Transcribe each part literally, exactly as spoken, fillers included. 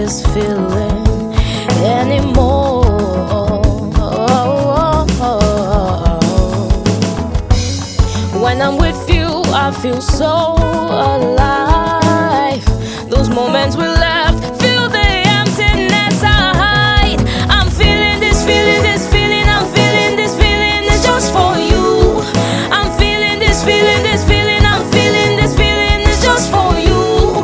this feeling anymore. When I'm with you, I feel so alive. Those moments we left, feel the emptiness I hide. I'm feeling this feeling, this feeling, I'm feeling this feeling, it's just for you. I'm feeling this feeling, this feeling, I'm feeling this feeling, it's just for you.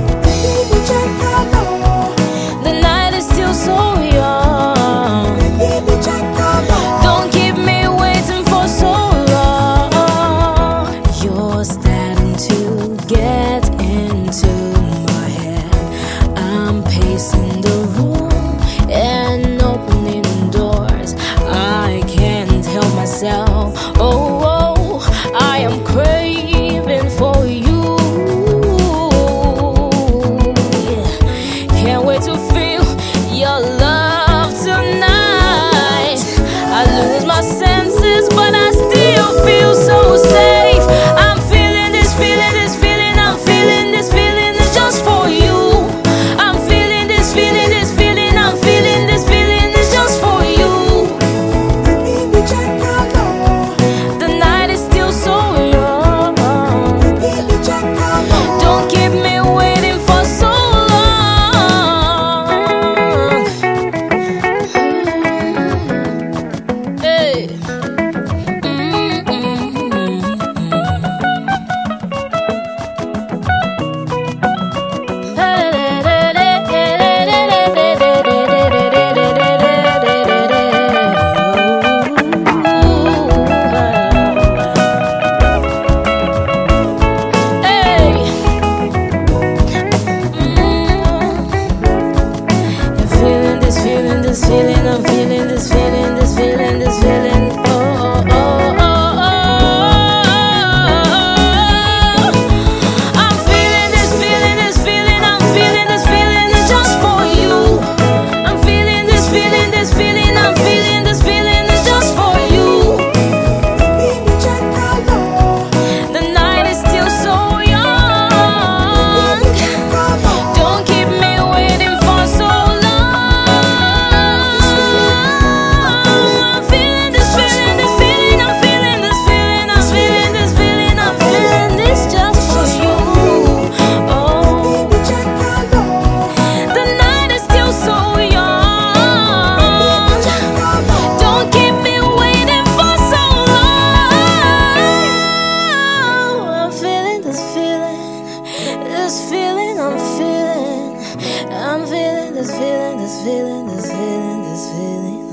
The night is still so young. Don't keep me waiting for so long. You're starting to get into my head. I'm pacing the room and opening doors. I can't help myself. Oh, oh, I am craving for you. Yeah. Can't wait to feel your love tonight. I lose my senses, but I still feel so safe. I'm feeling this feeling, this feeling, I'm feeling this feeling, it's just for you. I'm feeling this feeling, this feeling, I'm feeling this feeling, it's just for you. The night is still so young. Don't keep me waiting for so long. Hey. This feeling, this feeling, I'm feeling this feeling, this feeling, this feeling. Oh, oh, oh, oh, oh. I'm feeling this feeling, this feeling, I'm feeling this feeling, it's just for you. I'm feeling this feeling, this feeling, I'm feeling this feeling, it's just for you. The night is still so young. Don't keep me waiting for so long. This feeling, I'm feeling, I'm feeling this feeling, this feeling, this feeling, this feeling.